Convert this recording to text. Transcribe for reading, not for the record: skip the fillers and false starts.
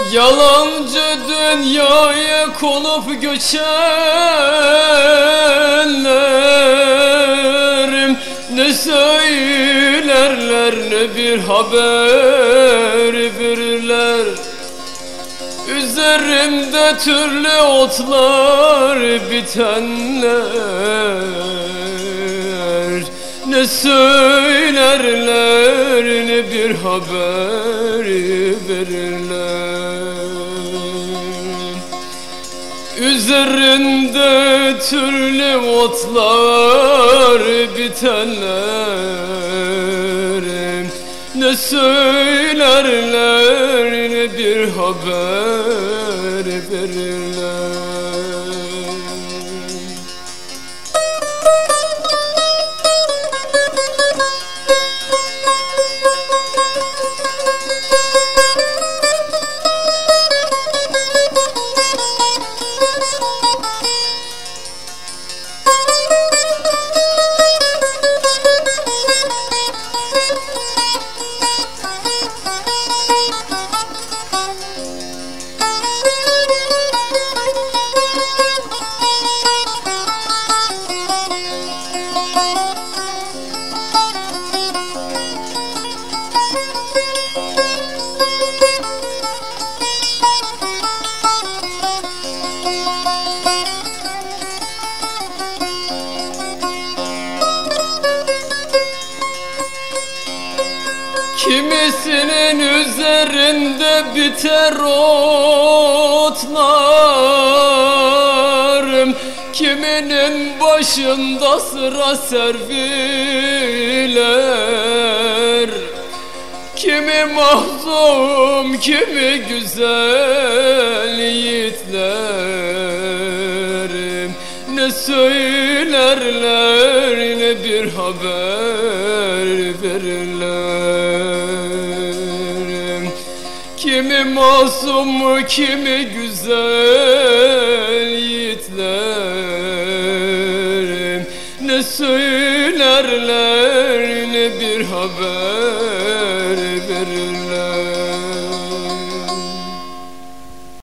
Yalancı dünyaya konup göçenlerim ne söylerler ne bir haber verirler. Üzerimde türlü otlar bitenler ne söylerler ne bir haber verirler. Üzerinde türlü otlar bitenler ne söylerler ne bir haber verirler. Kimisinin üzerinde biter otlarım, kiminin başında sıra serviler. Kimi mahzun, kimi güzel yiğitlerim ne söylerler ne bir haber verirler. Kimi masum, kimi güzel yiğitlerim ne söylerler ne bir haber